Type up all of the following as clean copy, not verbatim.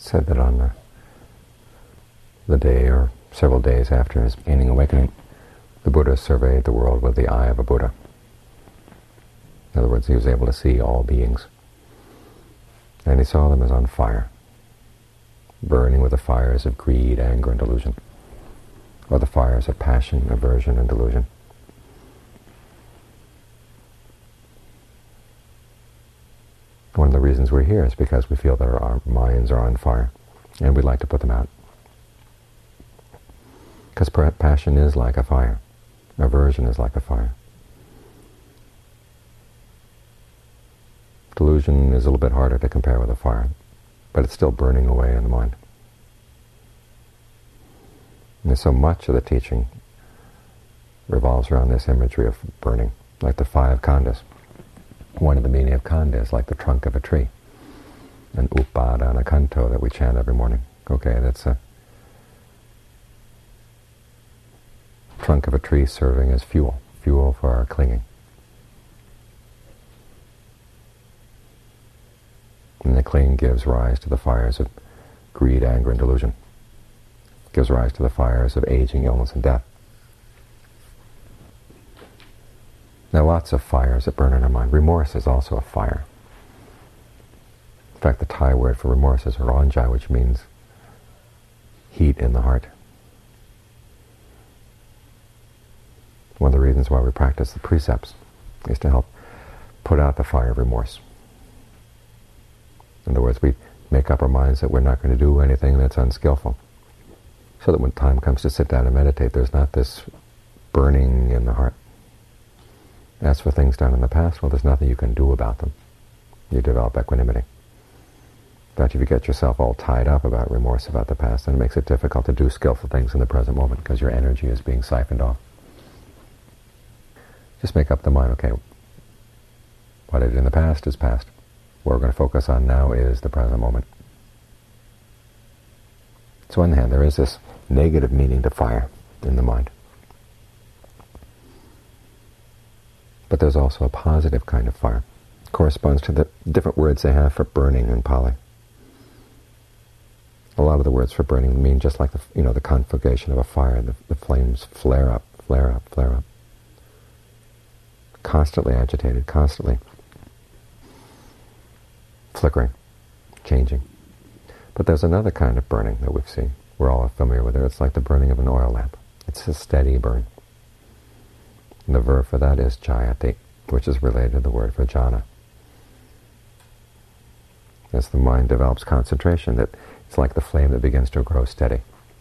said that on the day or several days after his gaining awakening, the Buddha surveyed the world with the eye of a Buddha. In other words, he was able to see all beings. And he saw them as on fire, burning with the fires of greed, anger, and delusion, or the fires of passion, aversion, and delusion. One of the reasons we're here is because we feel that our minds are on fire, and we'd like to put them out. Because passion is like a fire. Aversion is like a fire. Delusion is a little bit harder to compare with a fire, but it's still burning away in the mind. And so much of the teaching revolves around this imagery of burning, like the 5 khandhas. One of the meaning of khandha is like the trunk of a tree, an upadana kanto that we chant every morning. Okay, that's a trunk of a tree serving as fuel for our clinging. And the clinging gives rise to the fires of greed, anger, and delusion. Gives rise to the fires of aging, illness, and death. There are lots of fires that burn in our mind. Remorse is also a fire. In fact, the Thai word for remorse is ranjai, which means heat in the heart. One of the reasons why we practice the precepts is to help put out the fire of remorse. In other words, we make up our minds that we're not going to do anything that's unskillful, so that when time comes to sit down and meditate, there's not this burning in the heart. As for things done in the past, well, there's nothing you can do about them. You develop equanimity. But if you get yourself all tied up about remorse about the past, then it makes it difficult to do skillful things in the present moment, because your energy is being siphoned off. Just make up the mind, okay, what I did in the past is past. What we're going to focus on now is the present moment. So on the hand, there is this negative meaning to fire in the mind. But there's also a positive kind of fire. It corresponds to the different words they have for burning in Pali. A lot of the words for burning mean just like the conflagration of a fire. The flames flare up, flare up, flare up. Constantly agitated, constantly flickering, changing. But there's another kind of burning that we've seen. We're all familiar with it. It's like the burning of an oil lamp. It's a steady burn. And the verb for that is jayati, which is related to the word for jhana. As the mind develops concentration, that it's like the flame that begins to grow steady.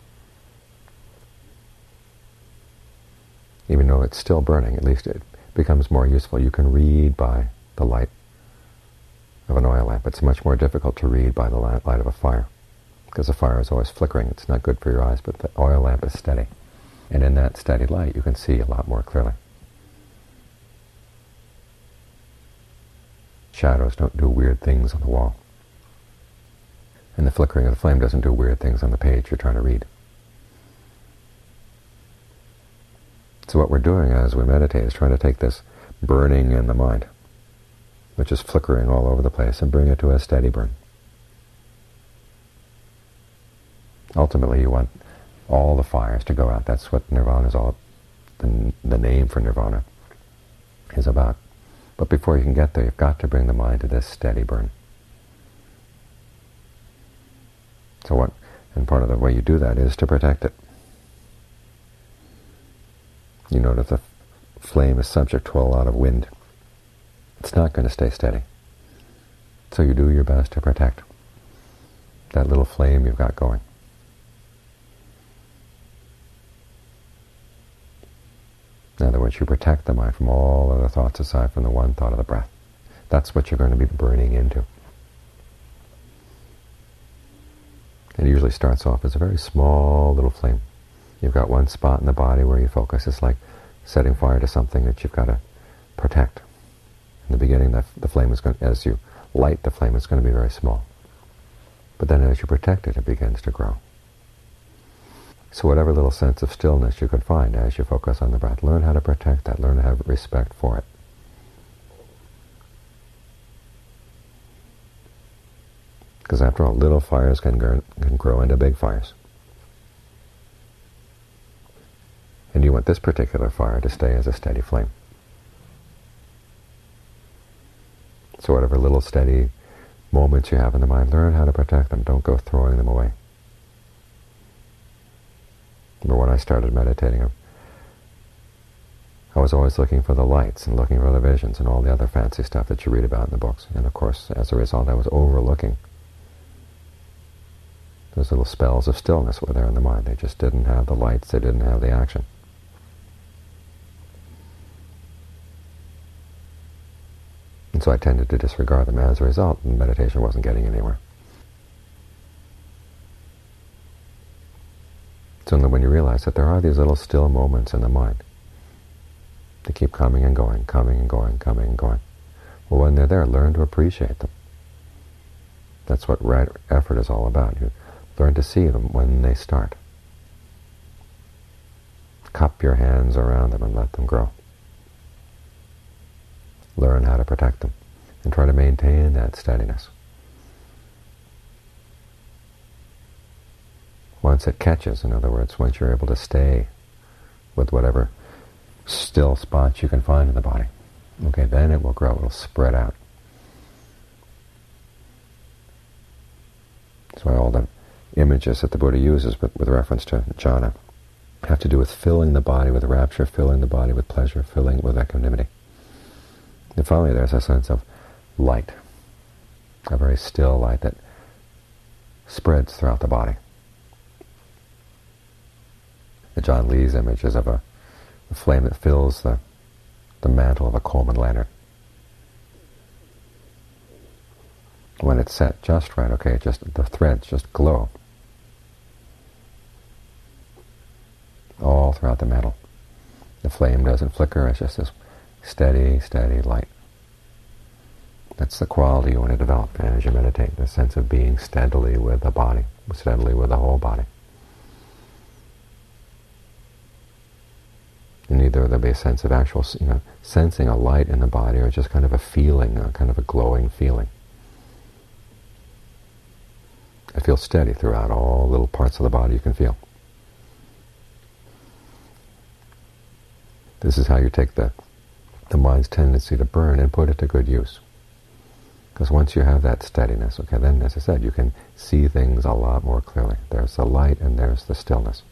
Even though it's still burning, at least it becomes more useful. You can read by the light of an oil lamp. It's much more difficult to read by the light of a fire, because the fire is always flickering. It's not good for your eyes, but the oil lamp is steady. And in that steady light, you can see a lot more clearly. Shadows don't do weird things on the wall. And the flickering of the flame doesn't do weird things on the page you're trying to read. So what we're doing as we meditate is trying to take this burning in the mind, which is flickering all over the place, and bring it to a steady burn. Ultimately, you want all the fires to go out. That's what nirvana is all, the name for nirvana is about. But before you can get there, you've got to bring the mind to this steady burn. And part of the way you do that is to protect it. You know that the flame is subject to a lot of wind. It's not going to stay steady. So you do your best to protect that little flame you've got going. In other words, you protect the mind from all other thoughts aside from the one thought of the breath. That's what you're going to be burning into. It usually starts off as a very small little flame. You've got one spot in the body where you focus. It's like setting fire to something that you've got to protect. In the beginning, the flame is going, as you light the flame, it's going to be very small. But then as you protect it, it begins to grow. So whatever little sense of stillness you can find as you focus on the breath, learn how to protect that, learn to have respect for it. Because after all, little fires can grow into big fires. And you want this particular fire to stay as a steady flame. So whatever little steady moments you have in the mind, learn how to protect them. Don't go throwing them away. Remember when I started meditating, I was always looking for the lights and looking for the visions and all the other fancy stuff that you read about in the books. And of course, as a result, I was overlooking those little spells of stillness were there in the mind. They just didn't have the lights, they didn't have the action. And so I tended to disregard them. As a result, meditation wasn't getting anywhere. So when you realize that there are these little still moments in the mind, they keep coming and going, coming and going, coming and going. Well, when they're there, learn to appreciate them. That's what right effort is all about. You learn to see them when they start. Cup your hands around them and let them grow. Learn how to protect them and try to maintain that steadiness. Once it catches, in other words, once you're able to stay with whatever still spots you can find in the body, okay, then it will grow, it will spread out. That's why all the images that the Buddha uses with reference to jhana have to do with filling the body with rapture, filling the body with pleasure, filling it with equanimity. And finally there's a sense of light, a very still light that spreads throughout the body. The John Lee's image is of a flame that fills the mantle of a Coleman lantern. When it's set just right, okay, just the threads just glow all throughout the mantle. The flame doesn't flicker, it's just this steady, steady light. That's the quality you want to develop as you meditate, the sense of being steadily with the body, steadily with the whole body. And either there'll be a sense of actual, sensing a light in the body, or just kind of a feeling, kind of a glowing feeling. It feels steady throughout all little parts of the body you can feel. This is how you take the mind's tendency to burn and put it to good use. Because once you have that steadiness, okay, then, as I said, you can see things a lot more clearly. There's the light and there's the stillness.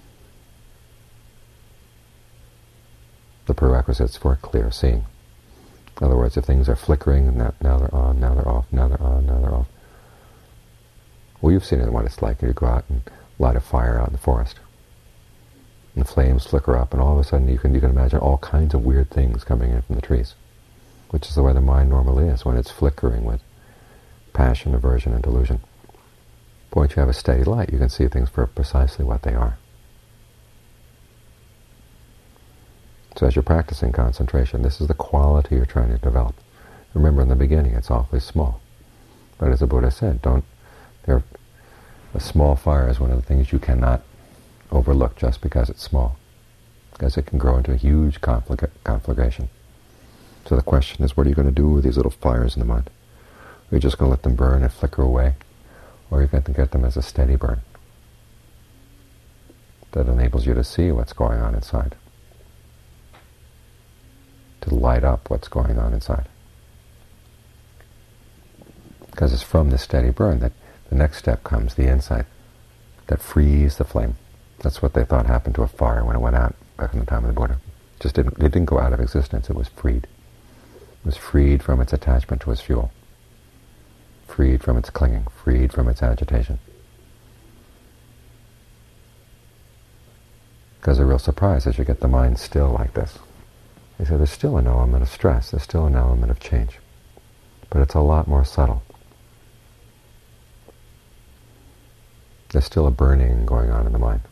The prerequisites for clear seeing. In other words, if things are flickering, and now they're on, now they're off, now they're on, now they're off. Well, you've seen it, what it's like. You go out and light a fire out in the forest. And the flames flicker up, and all of a sudden you can imagine all kinds of weird things coming in from the trees, which is the way the mind normally is when it's flickering with passion, aversion, and delusion. But once you have a steady light, you can see things for precisely what they are. So as you're practicing concentration, this is the quality you're trying to develop. Remember, in the beginning, it's awfully small. But as the Buddha said, a small fire is one of the things you cannot overlook just because it's small, because it can grow into a huge conflagration. So the question is, what are you going to do with these little fires in the mind? Are you just going to let them burn and flicker away? Or are you going to get them as a steady burn that enables you to see what's going on inside, to light up what's going on inside? Because it's from this steady burn that the next step comes, the insight that frees the flame. That's what they thought happened to a fire when it went out back in the time of the Buddha. It didn't go out of existence, it was freed. It was freed from its attachment to its fuel, freed from its clinging, freed from its agitation. Because a real surprise is you get the mind still like this. They say there's still an element of stress, there's still an element of change, but it's a lot more subtle. There's still a burning going on in the mind.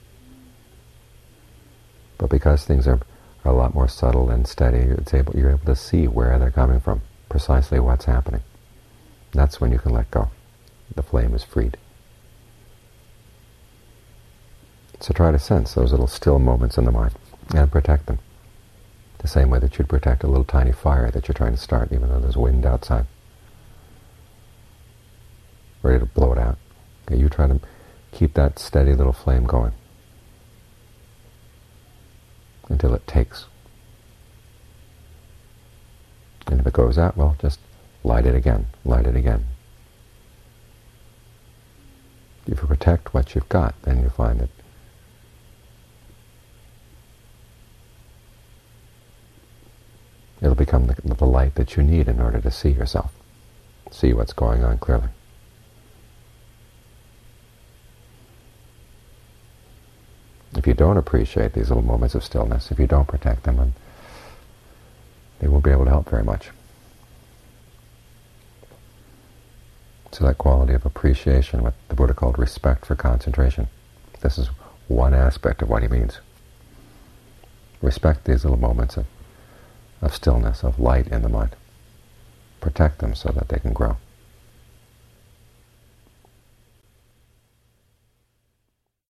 But because things are a lot more subtle and steady, you're able to see where they're coming from, precisely what's happening. That's when you can let go. The flame is freed. So try to sense those little still moments in the mind and protect them. The same way that you'd protect a little tiny fire that you're trying to start, even though there's wind outside. ready to blow it out. Okay, you try to keep that steady little flame going until it takes. And if it goes out, well, just light it again, light it again. If you protect what you've got, then you find that it'll become the light that you need in order to see yourself, see what's going on clearly. If you don't appreciate these little moments of stillness, if you don't protect them, then they won't be able to help very much. So that quality of appreciation, what the Buddha called respect for concentration, this is one aspect of what he means. Respect these little moments of stillness, of light in the mind. Protect them so that they can grow.